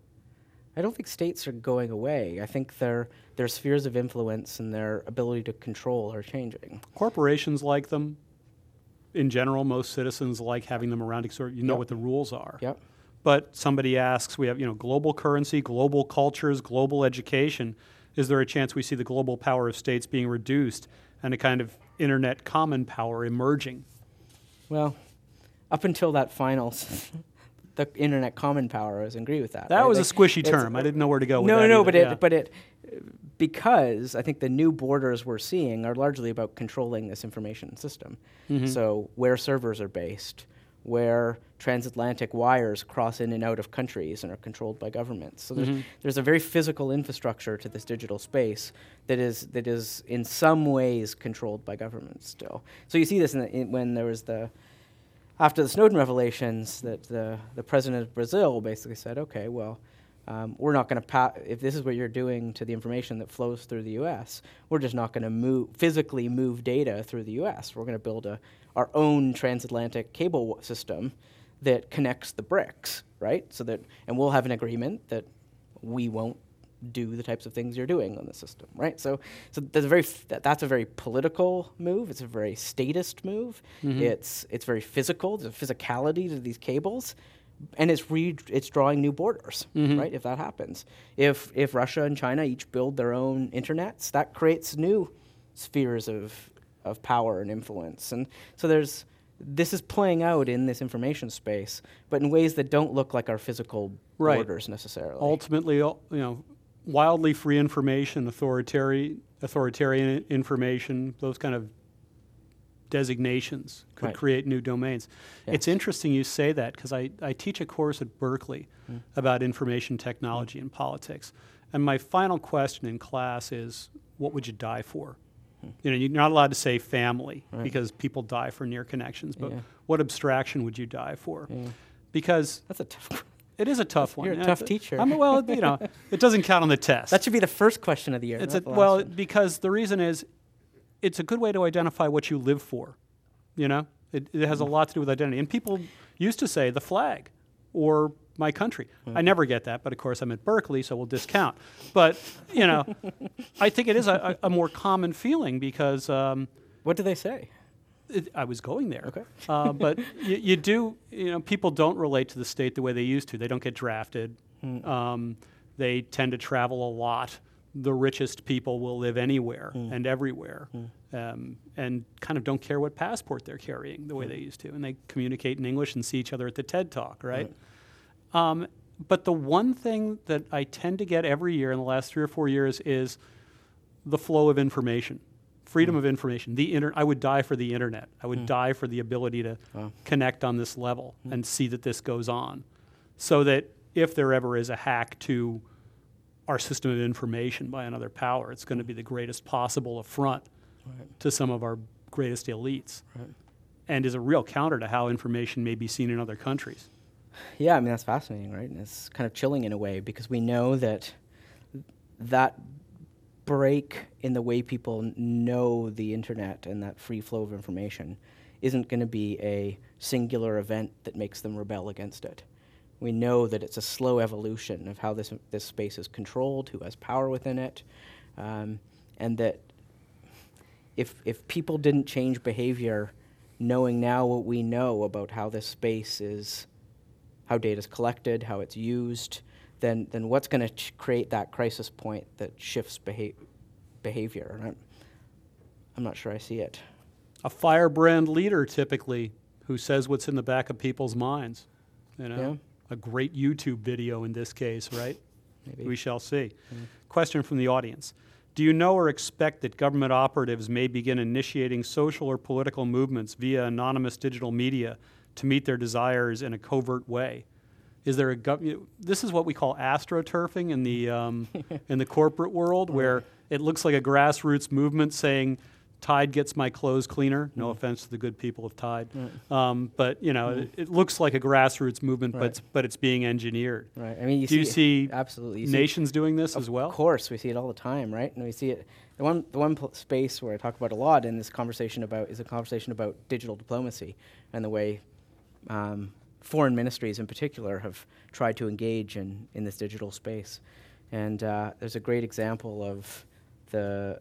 I don't think states are going away. I think their their spheres of influence and their ability to control are changing. Corporations like them. In general, most citizens like having them around because you know Yep. what the rules are. Yep. But somebody asks, we have, you know, global currency, global cultures, global education. Is there a chance we see the global power of states being reduced and a kind of internet common power emerging? Well, up until that final, s- the internet common power, I was agree with that. That right? was Like, a squishy it's- term. I didn't know where to go with No, that no, either. but Yeah. it, but it, because I think the new borders we're seeing are largely about controlling this information system. Mm-hmm. So where servers are based, where transatlantic wires cross in and out of countries and are controlled by governments. So there's, Mm-hmm. there's a very physical infrastructure to this digital space that is that is in some ways controlled by governments still. So you see this in the, in, when there was the after the Snowden revelations, that the the president of Brazil basically said, okay, well, um, we're not going to pa- if this is what you're doing to the information that flows through the U S, we're just not going to move physically move data through the U S. We're going to build a our own transatlantic cable w- system that connects the bricks, right? So that, and we'll have an agreement that we won't do the types of things you're doing on the system, right? So, so there's a very f- that, that's a very political move. It's a very statist move. Mm-hmm. It's it's very physical. There's a physicality to these cables, and it's re- it's drawing new borders, Mm-hmm. right? If that happens, if if Russia and China each build their own internets, that creates new spheres of of power and influence, and so there's. This is playing out in this information space, but in ways that don't look like our physical Right. borders necessarily. Ultimately, you know, wildly free information, authoritarian, authoritarian information, those kind of designations could Right. create new domains. It's Yes. interesting you say that because I, I teach a course at Berkeley Mm. about information technology and politics. And my final question in class is, what would you die for? You know, you're not allowed to say family Right. because people die for near connections, but Yeah. what abstraction would you die for? Yeah. Because That's a tough. it is a tough one. You're a Yeah, tough it- teacher. I'm, well, you know, it doesn't count on the test. That should be the first question of the year. It's a, not the last well, one. because the reason is, it's a good way to identify what you live for. You know, it, it has a lot to do with identity. And people used to say the flag or my country. I never get that, but of course I'm at Berkeley, so we'll discount. But you know, I think it is a, a, a more common feeling because um, What do they say? it, I was going there. Okay. uh, but you, you do, you know, people don't relate to the state the way they used to. They don't get drafted. Um, they tend to travel a lot. The richest people will live anywhere and everywhere, um, and kind of don't care what passport they're carrying the way they used to. And they communicate in English and see each other at the TED Talk, right? Um, but the one thing that I tend to get every year in the last three or four years is the flow of information, freedom of information. The inter- I would die for the internet. I would die for the ability to Wow. connect on this level and see that this goes on, so that if there ever is a hack to our system of information by another power, it's going to be the greatest possible affront Right. to some of our greatest elites, Right. and is a real counter to how information may be seen in other countries. Yeah, I mean, that's fascinating, right? And it's kind of chilling in a way because we know that that break in the way people n- know the internet and that free flow of information isn't going to be a singular event that makes them rebel against it. We know that it's a slow evolution of how this this space is controlled, who has power within it, um, and that if if people didn't change behavior, knowing now what we know about how this space is, how data is collected, how it's used, then then what's going to ch- create that crisis point that shifts beha- behavior? And I'm, I'm not sure I see it. A firebrand leader, typically, who says what's in the back of people's minds. You know, a great YouTube video in this case, right? Maybe. We shall see. Mm. Question from the audience. Do you know or expect that government operatives may begin initiating social or political movements via anonymous digital media to meet their desires in a covert way? Is there a gov- this is what we call astroturfing in the um, in the corporate world, where it looks like a grassroots movement saying, Tide gets my clothes cleaner. No mm. offense to the good people of Tide. Right. Um, but, you know, mm. it, it looks like a grassroots movement, right. but, it's, but it's being engineered. Right. I mean, you Do see you see absolutely. You nations see doing this of as well? Of course. We see it all the time, right? And we see it. The one, the one pl- space where I talk about a lot in this conversation about is a conversation about digital diplomacy and the way um, foreign ministries in particular have tried to engage in, in this digital space. And uh, there's a great example of the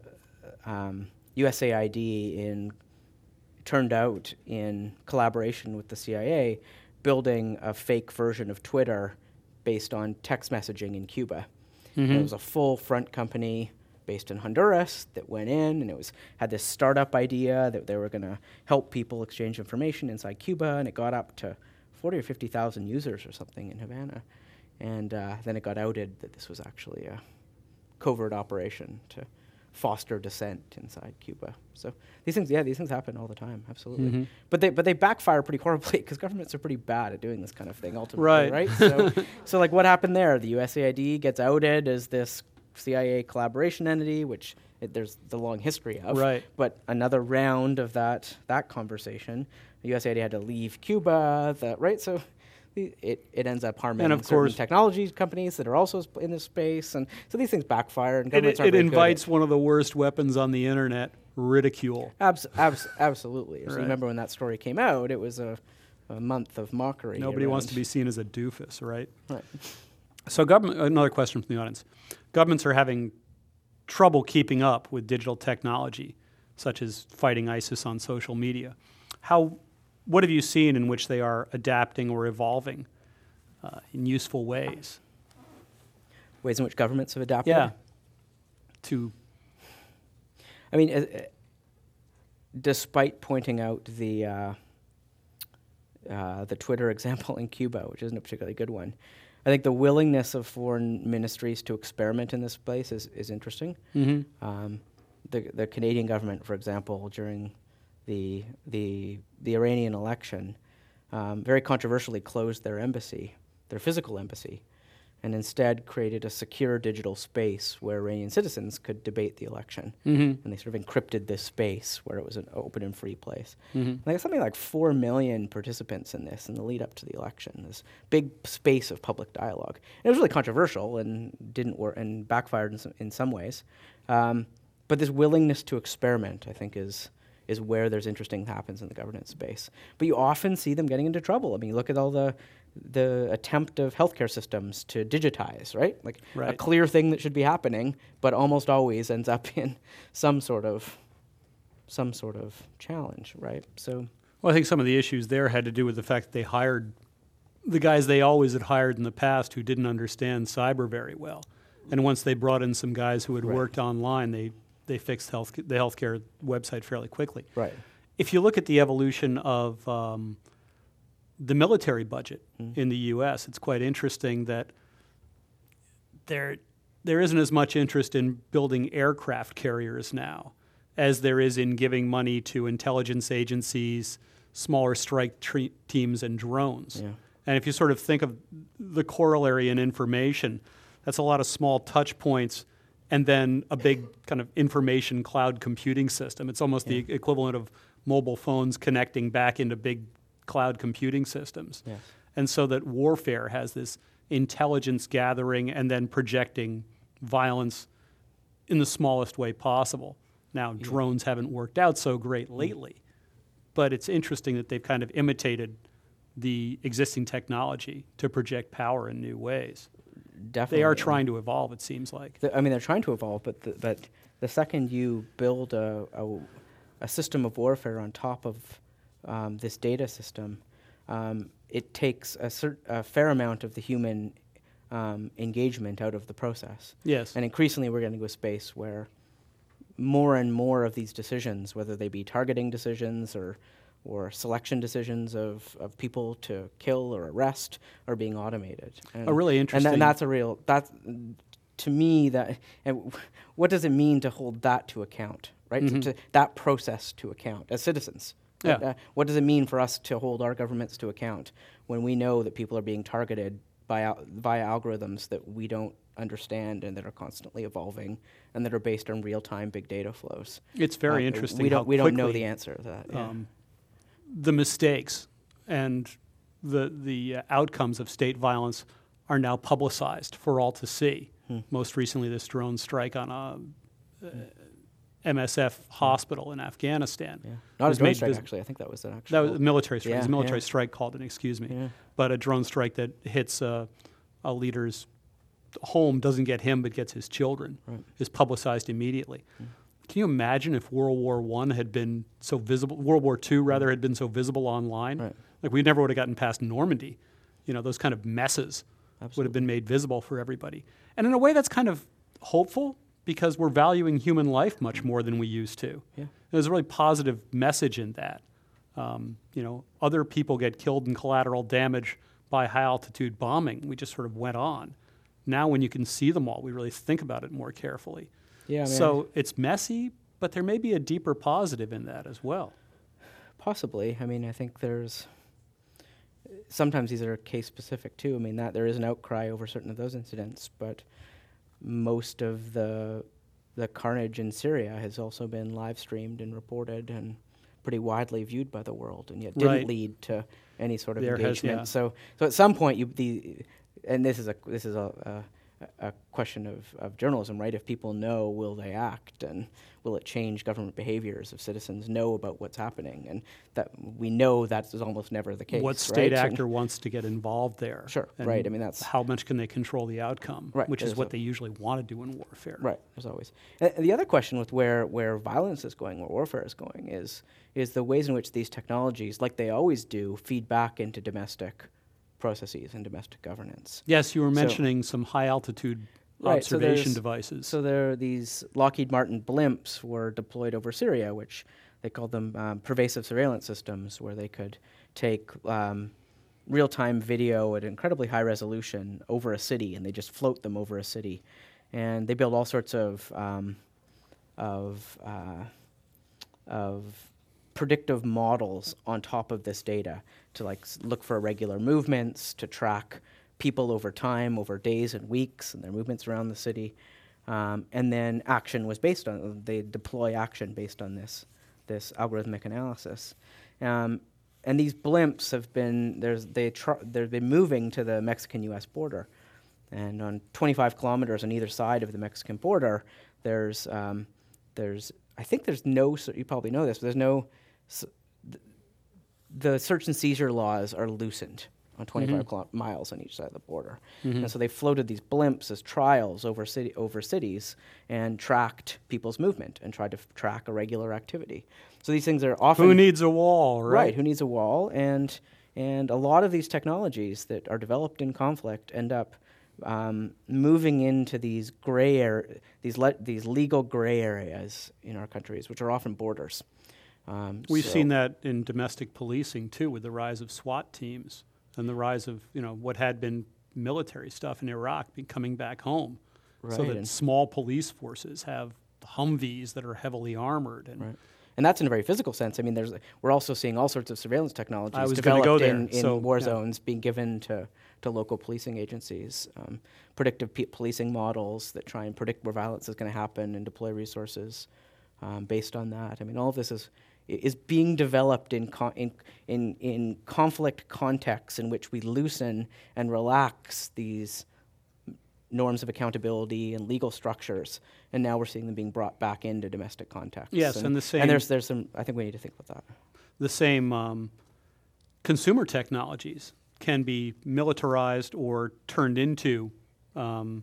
um, U S A I D in turned out in collaboration with the C I A, building a fake version of Twitter based on text messaging in Cuba. Mm-hmm. It was a full front company based in Honduras that went in, and it was had this startup idea that they were going to help people exchange information inside Cuba, and it got up to forty or fifty thousand users or something in Havana, and uh, then it got outed that this was actually a covert operation to foster dissent inside Cuba. So these things, yeah, these things happen all the time, absolutely. Mm-hmm. But they but they backfire pretty horribly because governments are pretty bad at doing this kind of thing ultimately, right? right? So, so like what happened there? The U S A I D gets outed as this C I A collaboration entity, which it, there's the long history of. Right. But another round of that that conversation, the U S A I D had to leave Cuba. That right. So It, it ends up harming and of certain course, technology companies that are also sp- in this space, and so these things backfire. And it, governments it, aren't it very invites good one of the worst weapons on the internet: ridicule. Abs- abs- absolutely. So right. you remember when that story came out? It was a, a month of mockery. Nobody around. wants to be seen as a doofus, right? Right. So, government. Another question from the audience: governments are having trouble keeping up with digital technology, such as fighting ISIS on social media. How? What have you seen in which they are adapting or evolving Uh, in useful ways? Ways in which governments have adapted? Yeah. To. I mean, uh, uh, despite pointing out the uh, uh, the Twitter example in Cuba, which isn't a particularly good one, I think the willingness of foreign ministries to experiment in this place is, is interesting. Mm-hmm. Um, the the Canadian government, for example, during the the the Iranian election, um, very controversially closed their embassy, their physical embassy, and instead created a secure digital space where Iranian citizens could debate the election. Mm-hmm. And they sort of encrypted this space where it was an open and free place. Mm-hmm. And there's something like four million participants in this in the lead up to the election, this big space of public dialogue. And it was really controversial and didn't work and backfired in some, in some ways. Um, but this willingness to experiment, I think, is is where there's interesting happens in the governance space. But you often see them getting into trouble. I mean, look at all the the attempt of healthcare systems to digitize, right? Like right. a clear thing that should be happening, but almost always ends up in some sort of some sort of challenge, right? So, well, I think some of the issues there had to do with the fact that they hired the guys they always had hired in the past who didn't understand cyber very well. And once they brought in some guys who had right. worked online, they they fixed health the healthcare website fairly quickly. Right. If you look at the evolution of um, the military budget mm. in the U S, it's quite interesting that there there isn't as much interest in building aircraft carriers now as there is in giving money to intelligence agencies, smaller strike tre- teams, and drones. Yeah. And if you sort of think of the corollary in information, that's a lot of small touch points and then a big kind of information cloud computing system. It's almost yeah. the equivalent of mobile phones connecting back into big cloud computing systems. Yes. And so that warfare has this intelligence gathering and then projecting violence in the smallest way possible. Now, yeah. drones haven't worked out so great lately, mm. but it's interesting that they've kind of imitated the existing technology to project power in new ways. Definitely. They are trying to evolve, it seems like. The, I mean, they're trying to evolve, but the, but the second you build a, a, a system of warfare on top of um, this data system, um, it takes a, cert, a fair amount of the human um, engagement out of the process. Yes. And increasingly we're getting to a space where more and more of these decisions, whether they be targeting decisions or or selection decisions of, of people to kill or arrest are being automated. And, a really interesting. And, th- and that's a real, that's, to me, that, and what does it mean to hold that to account, right? Mm-hmm. To, to that process to account as citizens. Yeah. Uh, what does it mean for us to hold our governments to account when we know that people are being targeted by al- via algorithms that we don't understand and that are constantly evolving and that are based on real-time big data flows? It's very Uh, interesting. We don't. how We don't know quickly, the answer to that. Yeah. Um, the mistakes and the the uh, outcomes of state violence are now publicized for all to see. Hmm. Most recently, this drone strike on a uh, M S F hospital in Afghanistan. Yeah. Not a was drone made strike, vis- actually. I think that was an actual. That was a military strike. Yeah, It was a military yeah. strike called it, excuse me. Yeah. But a drone strike that hits uh, a leader's home, doesn't get him but gets his children, Right. is publicized immediately. Mm. Can you imagine if World War One had been so visible, World War Two rather, had been so visible online? Right. Like we never would have gotten past Normandy. You know, those kind of messes would have Absolutely. been made visible for everybody. And in a way that's kind of hopeful because we're valuing human life much more than we used to. Yeah. There's a really positive message in that. Um, you know, other people get killed in collateral damage by high altitude bombing. We just sort of went on. Now when you can see them all, we really think about it more carefully. Yeah. I mean, So it's messy, but there may be a deeper positive in that as well. possibly. I mean, I think there's. Sometimes these are case specific too. I mean, that there is an outcry over certain of those incidents, but most of the the carnage in Syria has also been live streamed and reported and pretty widely viewed by the world, and yet didn't Right. lead to any sort of There has- engagement. yeah. So, so at some point, you the, and this is a this is a, a, a question of, of journalism, right? If people know, will they act, and will it change government behaviors if citizens know about what's happening? And that we know that is almost never the case. What state right? actor wants to get involved there? Sure, And right. I mean, that's- how much can they control the outcome, Right, which is there's what a- they usually want to do in warfare. Right, there's always. And the other question with where, where violence is going, where warfare is going, is is the ways in which these technologies, like they always do, feed back into domestic processes and domestic governance. Yes, you were So- mentioning some high altitude Right, so observation there's- devices. So there, these Lockheed Martin blimps were deployed over Syria, which they called them um, pervasive surveillance systems, where they could take um, real-time video at incredibly high resolution over a city, and they just float them over a city. And they build all sorts of um, of uh, of predictive models on top of this data to like s- look for irregular movements, to track people over time, over days and weeks, and their movements around the city. Um, and then action was based on, they deploy action based on this, this algorithmic analysis. Um, and these blimps have been, there's, they tr- they've been moving to the Mexican-U S border. And on twenty-five kilometers on either side of the Mexican border, there's, um, there's I think there's no, you probably know this, but there's no, s- th- the search and seizure laws are loosened on twenty-five Mm-hmm. kilo- miles on each side of the border. Mhm. And so they floated these blimps as trials over city over cities and tracked people's movement and tried to f- track irregular activity. So these things are often Who needs a wall, right? right, who needs a wall, and and a lot of these technologies that are developed in conflict end up um, moving into these gray area, these le- these legal gray areas in our countries, which are often borders. Um, We've so- seen that in domestic policing too, with the rise of SWAT teams and the rise of you know what had been military stuff in Iraq be coming back home, so Right, that and- small police forces have Humvees that are heavily armored. And Right. And that's in a very physical sense. I mean, there's we're also seeing all sorts of surveillance technologies I was gonna developed go there, in, in so, war yeah. zones being given to, to local policing agencies. Um, predictive pe- policing models that try and predict where violence is going to happen and deploy resources um, based on that. I mean, all of this is is being developed in, con- in in in conflict contexts in which we loosen and relax these norms of accountability and legal structures, and now we're seeing them being brought back into domestic contexts. Yes, and the same- And there's there's some. I think we need to think about that. the same um, consumer technologies can be militarized or turned into um,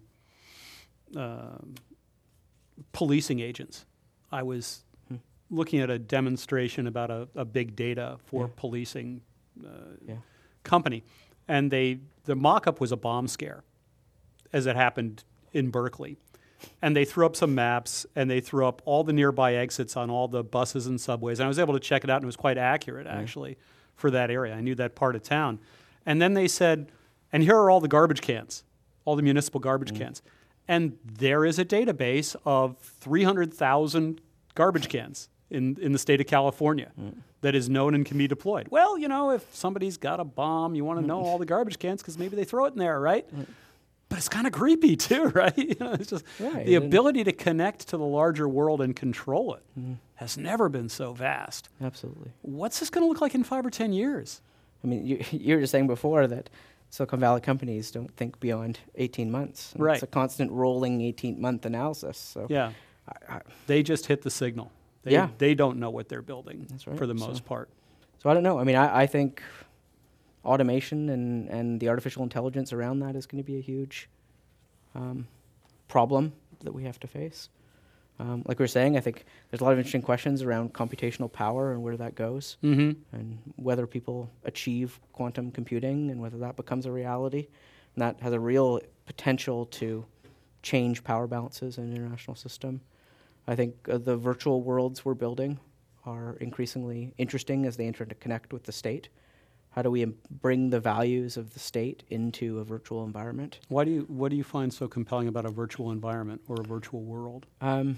uh, policing agents. I was Hmm. looking at a demonstration about a, a big data for Yeah. policing uh, Yeah. company, and they the mock-up was a bomb scare, as it happened in Berkeley. And they threw up some maps, and they threw up all the nearby exits on all the buses and subways. And I was able to check it out, and it was quite accurate, actually, mm. for that area. I knew that part of town. And then they said, and here are all the garbage cans, all the municipal garbage mm. cans. And there is a database of three hundred thousand garbage cans in, in the state of California mm. that is known and can be deployed. Well, you know, if somebody's got a bomb, you want to know all the garbage cans because maybe they throw it in there, right? Mm. But it's kind of creepy too, right? You know, it's just right. the ability to connect to the larger world and control it mm. has never been so vast. Absolutely. What's this going to look like in five or ten years? I mean, you, you were just saying before that Silicon Valley companies don't think beyond eighteen months. And right. It's a constant rolling eighteen-month analysis. So yeah. I, I, they just hit the signal. They, yeah. They don't know what they're building That's right. for the most so, part. So I don't know. I mean, I, I think automation and, and the artificial intelligence around that is going to be a huge um, problem that we have to face. Um, like we were saying, I think there's a lot of interesting questions around computational power and where that goes, mm-hmm. and whether people achieve quantum computing and whether that becomes a reality. And that has a real potential to change power balances in an international system. I think uh, the virtual worlds we're building are increasingly interesting as they interconnect with the state. How do we im- bring the values of the state into a virtual environment? Why do you, what do you find so compelling about a virtual environment or a virtual world? Um,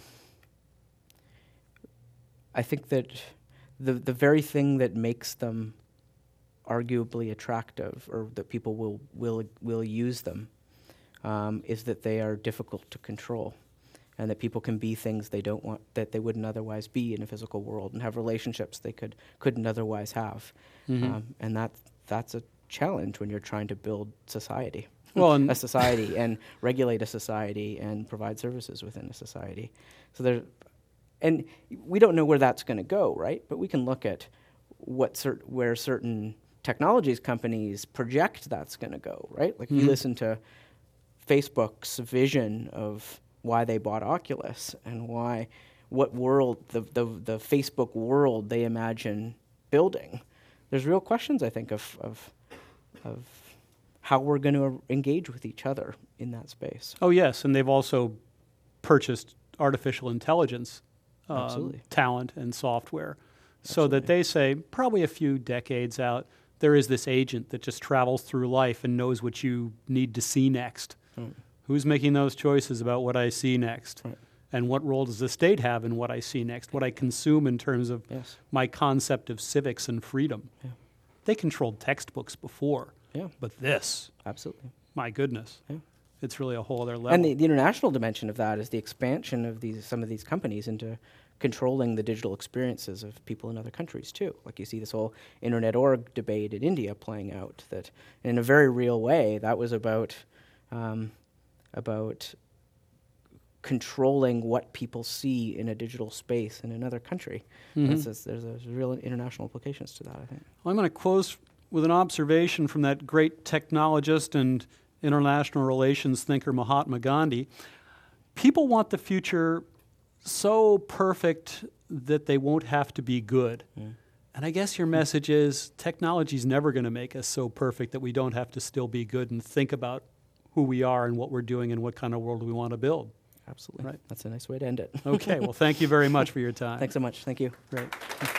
I think that the the very thing that makes them arguably attractive, or that people will will will use them, um, is that they are difficult to control, and that people can be things they don't want, that they wouldn't otherwise be in a physical world, and have relationships they could couldn't otherwise have. Mm-hmm. Um, and that that's a challenge when you're trying to build society, well, and a society, and regulate a society and provide services within a society. So there, and we don't know where that's going to go, right? But we can look at what cert- where certain technologies companies project that's going to go, right? Like mm-hmm. if you listen to Facebook's vision of why they bought Oculus and why, what world, the, the the Facebook world they imagine building. There's real questions, I think, of of, of how we're going to engage with each other in that space. Oh, yes, and they've also purchased artificial intelligence um, talent and software Absolutely. So that they say probably a few decades out, there is this agent that just travels through life and knows what you need to see next. Mm. Who's making those choices about what I see next? Right. And what role does the state have in what I see next, what I consume in terms of yes. my concept of civics and freedom? Yeah. They controlled textbooks before, yeah. but this, absolutely, my goodness, yeah. it's really a whole other level. And the, the international dimension of that is the expansion of these some of these companies into controlling the digital experiences of people in other countries too. Like you see this whole Internet org debate in India playing out, that in a very real way, that was about um, about controlling what people see in a digital space in another country. Mm-hmm. There's, a, there's a real international implications to that, I think. Well, I'm going to close with an observation from that great technologist and international relations thinker Mahatma Gandhi. People want the future so perfect that they won't have to be good. Mm. And I guess your message is technology's never going to make us so perfect that we don't have to still be good and think about who we are and what we're doing and what kind of world we want to build. Absolutely. Right. That's a nice way to end it. Okay. Well, thank you very much for your time. Thanks so much. Thank you. Great.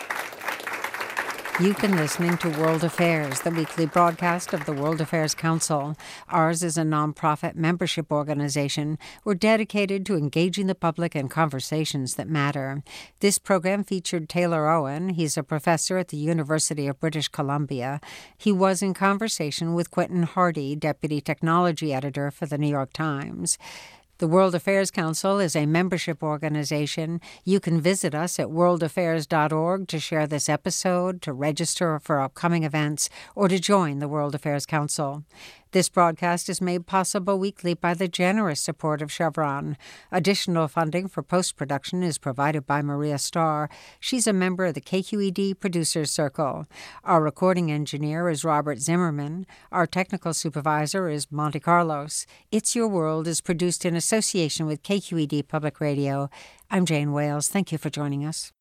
You've been listening to World Affairs, the weekly broadcast of the World Affairs Council. Ours is a nonprofit membership organization. We're dedicated to engaging the public in conversations that matter. This program featured Taylor Owen. He's a professor at the University of British Columbia. He was in conversation with Quentin Hardy, deputy technology editor for the New York Times. The World Affairs Council is a membership organization. You can visit us at world affairs dot org to share this episode, to register for upcoming events, or to join the World Affairs Council. This broadcast is made possible weekly by the generous support of Chevron. Additional funding for post-production is provided by Maria Starr. She's a member of the K Q E D Producers Circle. Our recording engineer is Robert Zimmerman. Our technical supervisor is Monte Carlos. It's Your World is produced in association with K Q E D Public Radio. I'm Jane Wales. Thank you for joining us.